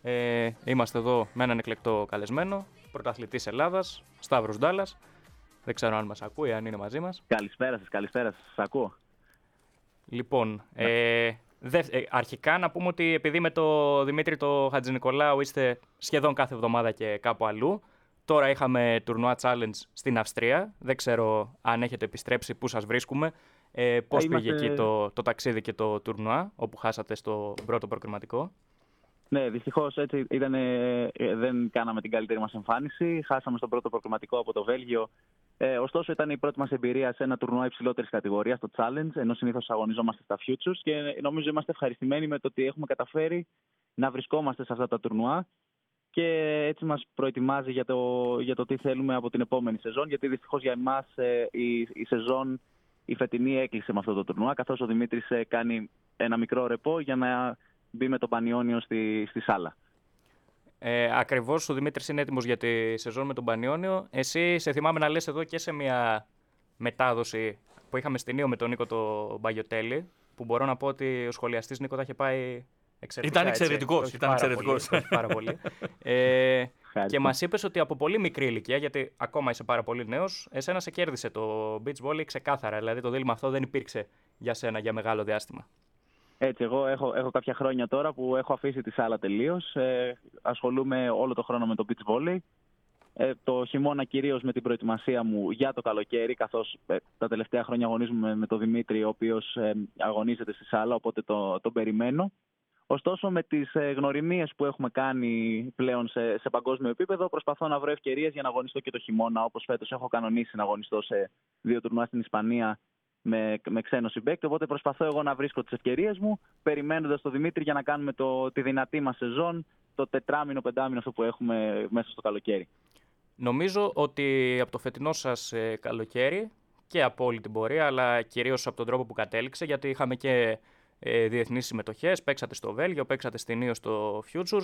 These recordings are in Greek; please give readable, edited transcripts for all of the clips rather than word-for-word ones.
Είμαστε εδώ με έναν εκλεκτό καλεσμένο, πρωταθλητής Ελλάδας, Σταύρος Ντάλλας. Δεν ξέρω αν μας ακούει, αν είναι μαζί μας. Καλησπέρα σας, σας ακούω. Λοιπόν, αρχικά να πούμε ότι επειδή με το Δημήτρη το Χατζηνικολάου είστε σχεδόν κάθε εβδομάδα και κάπου αλλού, τώρα είχαμε τουρνουά challenge στην Αυστρία. Δεν ξέρω αν έχετε επιστρέψει, πού σας βρίσκουμε. Πώς πήγε εκεί το ταξίδι και το τουρνουά, όπου χάσατε στο πρώτο προκριματικό? Ναι, δυστυχώς έτσι ήταν, δεν κάναμε την καλύτερη μας εμφάνιση. Χάσαμε στο πρώτο προκριματικό από το Βέλγιο. Ωστόσο, ήταν η πρώτη μας εμπειρία σε ένα τουρνουά υψηλότερης κατηγορίας, το Challenge, ενώ συνήθως αγωνιζόμαστε στα Futures. Και νομίζω είμαστε ευχαριστημένοι με το ότι έχουμε καταφέρει να βρισκόμαστε σε αυτά τα τουρνουά. Και έτσι μας προετοιμάζει για το τι θέλουμε από την επόμενη σεζόν. Γιατί δυστυχώς για εμάς η σεζόν η φετινή έκλεισε με αυτό το τουρνουά, καθώς ο Δημήτρης κάνει ένα μικρό ρεπό για να μπει με τον Πανιόνιο στη σάλα. Ακριβώς, ο Δημήτρης είναι έτοιμος για τη σεζόν με τον Πανιόνιο. Εσύ σε θυμάμαι να λες εδώ και σε μια μετάδοση που είχαμε στην Νίο με τον Νίκο το Μπαγιοτέλη, που μπορώ να πω ότι ο σχολιαστής Νίκο τα είχε πάει εξαιρετικά. Ήταν εξαιρετικός. Πάρα πολύ. Και μας είπες ότι από πολύ μικρή ηλικία, γιατί ακόμα είσαι πάρα πολύ νέος, εσένα σε κέρδισε το beach volley ξεκάθαρα. Δηλαδή το δίλημμα αυτό δεν υπήρξε για σένα για μεγάλο διάστημα. Έτσι, εγώ έχω κάποια χρόνια τώρα που έχω αφήσει τη σάλα τελείως. Ασχολούμαι όλο το χρόνο με το beach volley. Το χειμώνα κυρίως με την προετοιμασία μου για το καλοκαίρι, καθώς τα τελευταία χρόνια αγωνίζουμε με τον Δημήτρη, ο οποίος αγωνίζεται στη σάλα, οπότε τον περιμένω. Ωστόσο, με τις γνωριμίες που έχουμε κάνει πλέον σε παγκόσμιο επίπεδο, προσπαθώ να βρω ευκαιρίες για να αγωνιστώ και το χειμώνα. Όπως φέτος έχω κανονίσει να αγωνιστώ σε 2 τουρνουά στην Ισπανία με ξένο συμπαίκτη. Οπότε προσπαθώ εγώ να βρίσκω τις ευκαιρίες μου, περιμένοντας τον Δημήτρη για να κάνουμε τη δυνατή μας σεζόν, το 4μηνο-5μηνο αυτό που έχουμε μέσα στο καλοκαίρι. Νομίζω ότι από το φετινό σας καλοκαίρι και από όλη την πορεία, αλλά κυρίως από τον τρόπο που κατέληξε, γιατί είχαμε και διεθνείς συμμετοχές, παίξατε στο Βέλγιο, παίξατε στην Νίο στο Futures.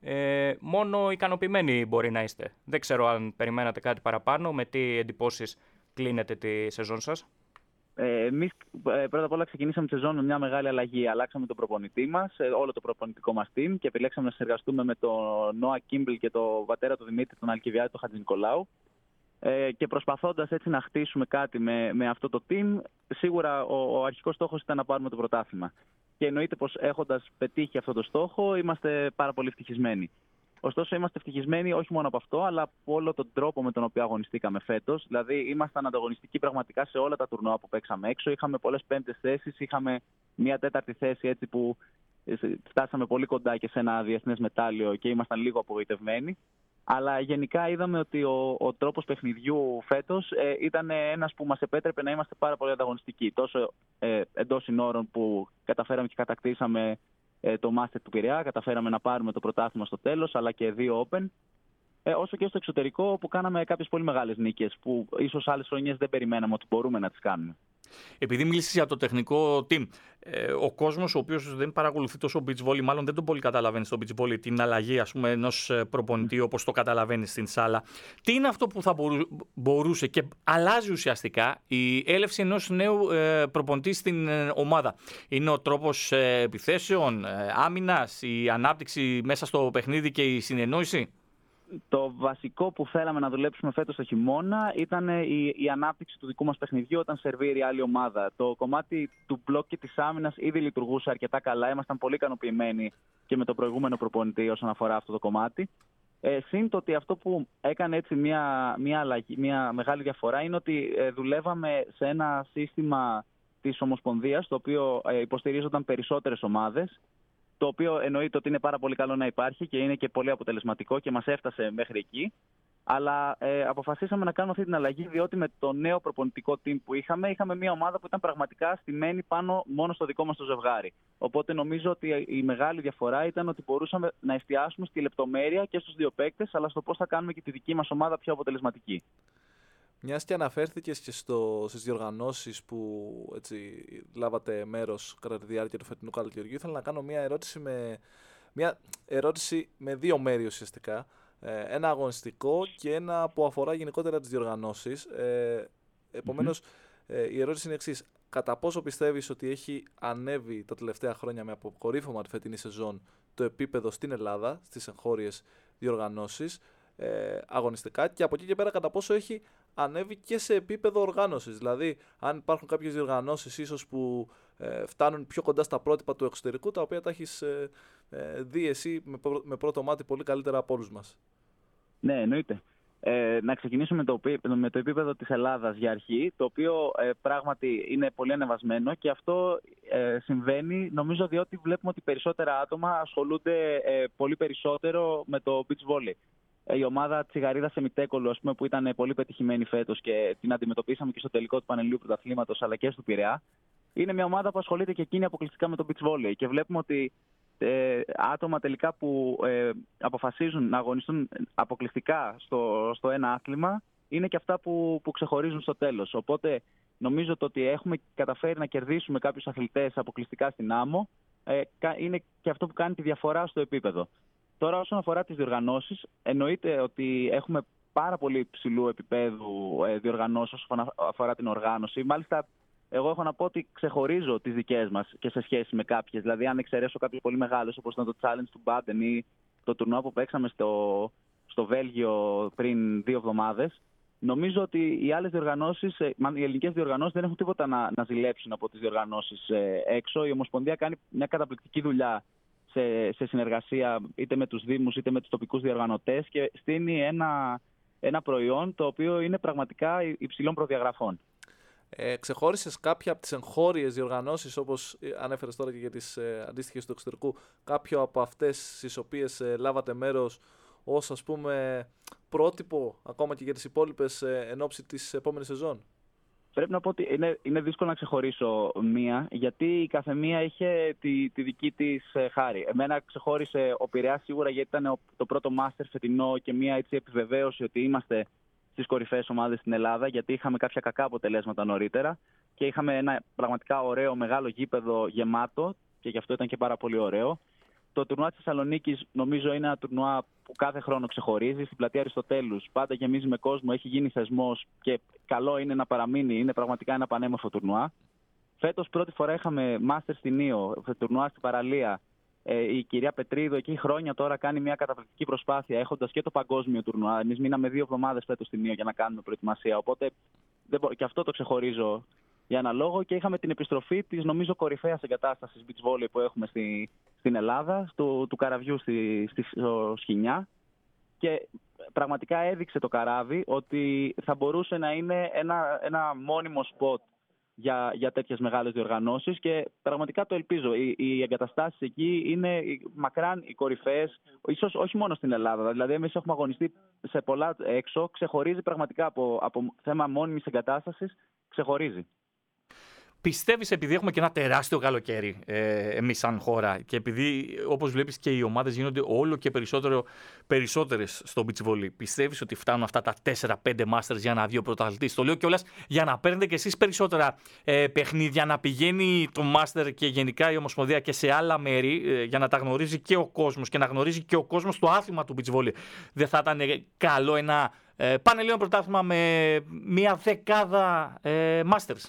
Μόνο ικανοποιημένοι μπορεί να είστε. Δεν ξέρω αν περιμένατε κάτι παραπάνω, με τι εντυπώσεις κλείνετε τη σεζόν σας. Εμείς πρώτα απ' όλα ξεκινήσαμε τη σεζόν με μια μεγάλη αλλαγή. Αλλάξαμε τον προπονητή μας, όλο το προπονητικό μας team, και επιλέξαμε να συνεργαστούμε με τον Νόα Κίμπλ και τον πατέρα του Δημήτρη, τον Αλκιβιάδη, τον Χατζηνικολάου. Και προσπαθώντας έτσι να χτίσουμε κάτι με αυτό το team, σίγουρα ο αρχικός στόχος ήταν να πάρουμε το πρωτάθλημα. Και εννοείται πως έχοντας πετύχει αυτό το στόχο, είμαστε πάρα πολύ ευτυχισμένοι. Ωστόσο, είμαστε ευτυχισμένοι όχι μόνο από αυτό, αλλά από όλο τον τρόπο με τον οποίο αγωνιστήκαμε φέτος. Δηλαδή, ήμασταν ανταγωνιστικοί πραγματικά σε όλα τα τουρνουά που παίξαμε έξω. Είχαμε πολλές πέμπτες θέσεις, είχαμε μια 4η θέση, έτσι που φτάσαμε πολύ κοντά και σε ένα διεθνές μετάλλιο και ήμασταν λίγο απογοητευμένοι. Αλλά γενικά είδαμε ότι ο τρόπος παιχνιδιού φέτος ήταν ένας που μας επέτρεπε να είμαστε πάρα πολύ ανταγωνιστικοί. Τόσο εντός συνόρων που καταφέραμε και κατακτήσαμε το Μάστερ του Πειραιά, καταφέραμε να πάρουμε το πρωτάθλημα στο τέλος, αλλά και 2 Open, όσο και στο εξωτερικό που κάναμε κάποιες πολύ μεγάλες νίκες που ίσως άλλες χρονιές δεν περιμέναμε ότι μπορούμε να τις κάνουμε. Επειδή μίλησες για το τεχνικό team, ο κόσμος ο οποίος δεν παρακολουθεί τόσο beach volley, μάλλον δεν τον πολύ καταλαβαίνει στο beach volley την αλλαγή, ας πούμε, ενός προπονητή όπως το καταλαβαίνει στην σάλα. Τι είναι αυτό που θα μπορούσε και αλλάζει ουσιαστικά η έλευση ενός νέου προπονητή στην ομάδα? Είναι ο τρόπος επιθέσεων, άμυνας, η ανάπτυξη μέσα στο παιχνίδι και η συνεννόηση? Το βασικό που θέλαμε να δουλέψουμε φέτος το χειμώνα ήταν η ανάπτυξη του δικού μας παιχνιδιού όταν σερβίρει άλλη ομάδα. Το κομμάτι του μπλοκ και της άμυνας ήδη λειτουργούσε αρκετά καλά. Ήμασταν πολύ ικανοποιημένοι και με το προηγούμενο προπονητή όσον αφορά αυτό το κομμάτι. Συν το ότι αυτό που έκανε έτσι μια μεγάλη διαφορά είναι ότι δουλεύαμε σε ένα σύστημα της Ομοσπονδίας, το οποίο υποστηρίζονταν περισσότερες ομάδες. Το οποίο εννοείται ότι είναι πάρα πολύ καλό να υπάρχει και είναι και πολύ αποτελεσματικό και μας έφτασε μέχρι εκεί. Αλλά αποφασίσαμε να κάνουμε αυτή την αλλαγή, διότι με το νέο προπονητικό team που είχαμε μια ομάδα που ήταν πραγματικά στημένη πάνω μόνο στο δικό μας το ζευγάρι. Οπότε νομίζω ότι η μεγάλη διαφορά ήταν ότι μπορούσαμε να εστιάσουμε στη λεπτομέρεια και στους 2 παίκτες, αλλά στο πώς θα κάνουμε και τη δική μας ομάδα πιο αποτελεσματική. Μιας και αναφέρθηκες και στις διοργανώσεις που έτσι, λάβατε μέρος κατά τη διάρκεια του φετινού καλοκαιριού, ήθελα να κάνω μια ερώτηση με 2 μέρη ουσιαστικά. Ένα αγωνιστικό και ένα που αφορά γενικότερα τις διοργανώσεις. Επομένως, η ερώτηση είναι εξής. κατά πόσο πιστεύεις ότι έχει ανέβει τα τελευταία χρόνια με αποκορύφωμα τη φετινή σεζόν το επίπεδο στην Ελλάδα, στις εγχώριες διοργανώσεις αγωνιστικά, και από εκεί και πέρα κατά πόσο έχει ανέβει και σε επίπεδο οργάνωσης. Δηλαδή, αν υπάρχουν κάποιες διοργανώσεις ίσως που φτάνουν πιο κοντά στα πρότυπα του εξωτερικού, τα οποία τα έχεις δει εσύ με πρώτο μάτι πολύ καλύτερα από όλους μας. Ναι, εννοείται. Να ξεκινήσουμε με το επίπεδο της Ελλάδας για αρχή, το οποίο πράγματι είναι πολύ ανεβασμένο, και αυτό συμβαίνει νομίζω διότι βλέπουμε ότι περισσότερα άτομα ασχολούνται πολύ περισσότερο με το beach volley. Η ομάδα Τσιγαρίδας Εμιτέκολου, ας πούμε, που ήταν πολύ πετυχημένη φέτος και την αντιμετωπίσαμε και στο τελικό του Πανελληνίου Πρωταθλήματος αλλά και στο Πειραιά, είναι μια ομάδα που ασχολείται και εκείνη αποκλειστικά με το beach volley, και βλέπουμε ότι άτομα τελικά που αποφασίζουν να αγωνιστούν αποκλειστικά στο ένα άθλημα είναι και αυτά που ξεχωρίζουν στο τέλος. Οπότε νομίζω ότι έχουμε καταφέρει να κερδίσουμε κάποιους αθλητές αποκλειστικά στην άμμο, είναι και αυτό που κάνει τη διαφορά στο επίπεδο. Τώρα, όσον αφορά τις διοργανώσεις, εννοείται ότι έχουμε πάρα πολύ ψηλού επίπεδου διοργανώσεις όσον αφορά την οργάνωση. Μάλιστα, εγώ έχω να πω ότι ξεχωρίζω τις δικές μας και σε σχέση με κάποιες. Δηλαδή, αν εξαιρέσω κάποιες πολύ μεγάλες, όπως ήταν το Challenge του Baden ή το τουρνουά που παίξαμε στο Βέλγιο πριν 2 εβδομάδες, νομίζω ότι οι άλλες διοργανώσεις, οι ελληνικές διοργανώσεις, δεν έχουν τίποτα να ζηλέψουν από τις διοργανώσεις έξω. Η Ομοσπονδία κάνει μια καταπληκτική δουλειά σε συνεργασία είτε με τους δήμους είτε με τους τοπικούς διοργανωτές, και στείνει ένα προϊόν το οποίο είναι πραγματικά υψηλών προδιαγραφών. Ξεχώρισες κάποια από τις εγχώριες διοργανώσεις, όπως ανέφερες τώρα και για τις αντίστοιχες του εξωτερικού, κάποιο από αυτές στις οποίες λάβατε μέρος ως, ας πούμε, πρότυπο ακόμα και για τις υπόλοιπες εν ώψη της επόμενης σεζόν? Πρέπει να πω ότι είναι δύσκολο να ξεχωρίσω μία, γιατί η κάθε μία είχε τη δική της χάρη. Εμένα ξεχώρισε ο Πειραιάς σίγουρα, γιατί ήταν το πρώτο μάστερ φετινό και μία έτσι επιβεβαίωση ότι είμαστε στις κορυφαίες ομάδες στην Ελλάδα, γιατί είχαμε κάποια κακά αποτελέσματα νωρίτερα και είχαμε ένα πραγματικά ωραίο μεγάλο γήπεδο γεμάτο, και γι' αυτό ήταν και πάρα πολύ ωραίο. Το τουρνουά της Θεσσαλονίκης νομίζω είναι ένα τουρνουά που κάθε χρόνο ξεχωρίζει. Στην πλατεία Αριστοτέλους πάντα γεμίζει με κόσμο, έχει γίνει θεσμός και καλό είναι να παραμείνει. Είναι πραγματικά ένα πανέμορφο τουρνουά. Φέτος πρώτη φορά είχαμε μάστερ στην Ήο, τουρνουά στην παραλία. Η κυρία Πετρίδου εκεί χρόνια τώρα κάνει μια καταπληκτική προσπάθεια, έχοντας και το παγκόσμιο τουρνουά. Εμείς μείναμε 2 εβδομάδες φέτος στην Ήο για να κάνουμε προετοιμασία. Οπότε και αυτό το ξεχωρίζω για ένα λόγο. Και είχαμε την επιστροφή της νομίζω κορυφαίας εγκατάστασης beach volley που έχουμε στην Ελλάδα, του καραβιού στο Σχοινιά. Και πραγματικά έδειξε το καράβι ότι θα μπορούσε να είναι ένα μόνιμο σποτ για τέτοιες μεγάλες διοργανώσεις, και πραγματικά το ελπίζω. Οι εγκαταστάσεις εκεί είναι μακράν οι κορυφαίες, ίσως όχι μόνο στην Ελλάδα. Δηλαδή, εμείς έχουμε αγωνιστεί σε πολλά έξω, ξεχωρίζει πραγματικά από θέμα μόνιμης εγκατάστασης, ξεχωρίζει. Πιστεύεις, επειδή έχουμε και ένα τεράστιο καλοκαίρι εμείς σαν χώρα, και επειδή όπως βλέπεις και οι ομάδες γίνονται όλο και περισσότερες στο beach volley, πιστεύεις ότι φτάνουν αυτά τα 4-5 masters για να βγει ο πρωταθλητής? Το λέω κιόλας για να παίρνετε κι εσείς περισσότερα παιχνίδια, να πηγαίνει το master και γενικά η Ομοσπονδία και σε άλλα μέρη, για να τα γνωρίζει και ο κόσμος και να γνωρίζει και ο κόσμος το άθλημα του beach volley. Δεν θα ήταν καλό ένα πανελλήνιο πρωτάθλημα με μια 10 masters?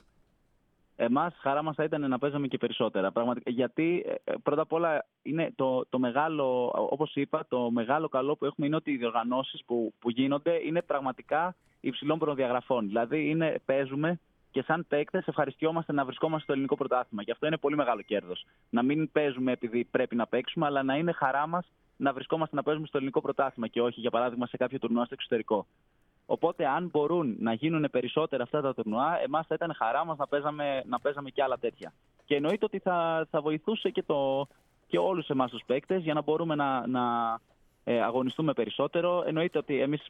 Εμάς χαρά μας θα ήταν να παίζαμε και περισσότερα. Πραγματικά, γιατί πρώτα απ' όλα είναι το μεγάλο, όπως είπα, το μεγάλο καλό που έχουμε είναι ότι οι διοργανώσεις που γίνονται είναι πραγματικά υψηλών προδιαγραφών. Δηλαδή παίζουμε και σαν παίκτες ευχαριστιόμαστε να βρισκόμαστε στο ελληνικό πρωτάθλημα. Και αυτό είναι πολύ μεγάλο κέρδος. Να μην παίζουμε επειδή πρέπει να παίξουμε, αλλά να είναι χαρά μας να βρισκόμαστε να παίζουμε στο ελληνικό πρωτάθλημα και όχι, για παράδειγμα, σε κάποιο τουρνουά στο εξωτερικό. Οπότε, αν μπορούν να γίνουν περισσότερα αυτά τα τουρνουά, εμάς θα ήταν χαρά μας να παίζαμε και άλλα τέτοια. Και εννοείται ότι θα βοηθούσε και όλους εμάς τους παίκτες για να μπορούμε να αγωνιστούμε περισσότερο. Εννοείται ότι εμείς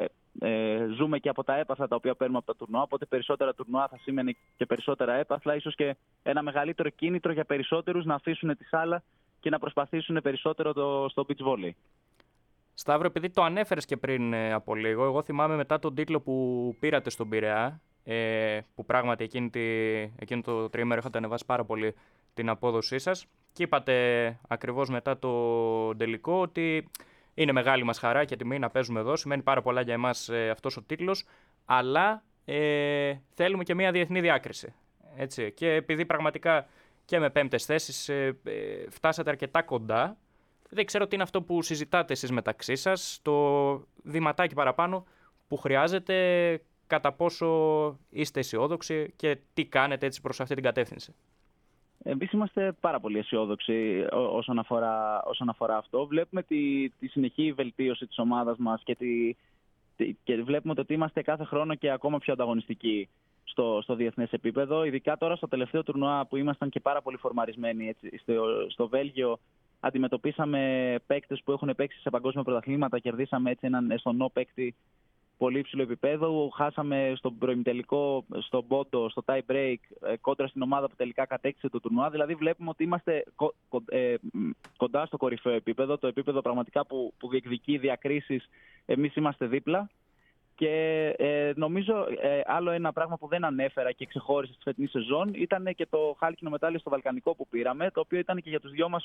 ζούμε και από τα έπαθλα τα οποία παίρνουμε από τα τουρνουά. Οπότε, περισσότερα τουρνουά θα σήμαινε και περισσότερα έπαθλα, ίσως και ένα μεγαλύτερο κίνητρο για περισσότερους να αφήσουν τη σάλα και να προσπαθήσουν περισσότερο στο beach volley. Σταύρο, επειδή το ανέφερες και πριν από λίγο, εγώ θυμάμαι μετά τον τίτλο που πήρατε στον Πειραιά, που πράγματι εκείνο το τριήμερο είχατε ανεβάσει πάρα πολύ την απόδοσή σας, και είπατε ακριβώς μετά το τελικό ότι είναι μεγάλη μας χαρά και τιμή να παίζουμε εδώ, σημαίνει πάρα πολλά για εμάς αυτός ο τίτλος, αλλά θέλουμε και μια διεθνή διάκριση. Έτσι. Και επειδή πραγματικά και με 5ες θέσεις φτάσατε αρκετά κοντά, δεν ξέρω τι είναι αυτό που συζητάτε εσείς μεταξύ σας, το βηματάκι παραπάνω που χρειάζεται, κατά πόσο είστε αισιόδοξοι και τι κάνετε έτσι προς αυτή την κατεύθυνση. Εμείς είμαστε πάρα πολύ αισιόδοξοι όσον αφορά αυτό. Βλέπουμε τη συνεχή βελτίωση της ομάδας μας και βλέπουμε ότι είμαστε κάθε χρόνο και ακόμα πιο ανταγωνιστικοί στο διεθνές επίπεδο. Ειδικά τώρα στο τελευταίο τουρνουά που ήμασταν και πάρα πολύ φορμαρισμένοι. Έτσι, στο Βέλγιο αντιμετωπίσαμε παίκτες που έχουν παίξει σε παγκόσμια πρωταθλήματα. Κερδίσαμε έτσι έναν εστονό παίκτη πολύ υψηλό επίπεδο. Χάσαμε στον προημιτελικό, στον πόντο, στο tie break, κόντρα στην ομάδα που τελικά κατέκτησε το τουρνουά. Δηλαδή βλέπουμε ότι είμαστε κοντά στο κορυφαίο επίπεδο, το επίπεδο πραγματικά που διεκδικεί διακρίσεις. Εμείς είμαστε δίπλα. Και νομίζω άλλο ένα πράγμα που δεν ανέφερα και ξεχώρισε στη φετινή σεζόν ήταν και το χάλκινο μετάλλιο στο Βαλκανικό που πήραμε, το οποίο ήταν και για τους δυο μας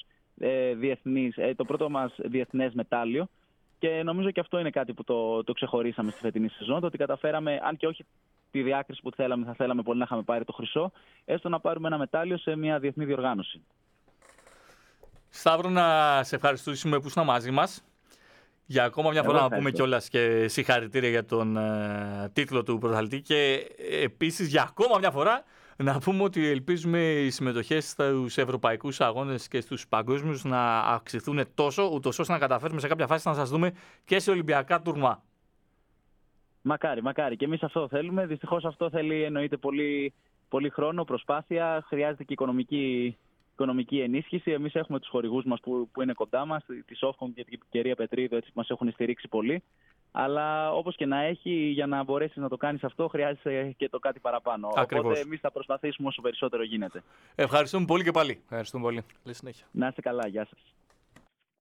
το πρώτο μας διεθνές μετάλλιο. Και νομίζω και αυτό είναι κάτι που το ξεχωρίσαμε στη φετινή σεζόν, το ότι καταφέραμε, αν και όχι τη διάκριση που θα θέλαμε πολύ να είχαμε πάρει το χρυσό, έστω να πάρουμε ένα μετάλλιο σε μια διεθνή διοργάνωση. Σταύρο, να σε ευχαριστήσουμε που ήσουν μαζί μας. Για ακόμα μια φορά να πούμε κιόλας και συγχαρητήρια για τον τίτλο του πρωταθλητή και επίσης για ακόμα μια φορά να πούμε ότι ελπίζουμε οι συμμετοχές στους ευρωπαϊκούς αγώνες και στους παγκόσμιους να αυξηθούν τόσο, ούτως ώστε να καταφέρουμε σε κάποια φάση να σας δούμε και σε Ολυμπιακά τουρνουά. Μακάρι. Και εμείς αυτό θέλουμε. Δυστυχώς αυτό θέλει εννοείται πολύ χρόνο, προσπάθεια, χρειάζεται και οικονομική ενίσχυση. Εμείς έχουμε τους χορηγούς μας που είναι κοντά μας, τη Softcom και την κυρία Πετρίδου, έτσι, που μας έχουν στηρίξει πολύ. Αλλά όπως και να έχει, για να μπορέσεις να το κάνεις αυτό, χρειάζεται και το κάτι παραπάνω. Ακριβώς. Οπότε εμείς θα προσπαθήσουμε όσο περισσότερο γίνεται. Ευχαριστούμε πολύ και πάλι. Ευχαριστούμε πολύ. Καλή συνέχεια. Να είστε καλά. Γεια σας.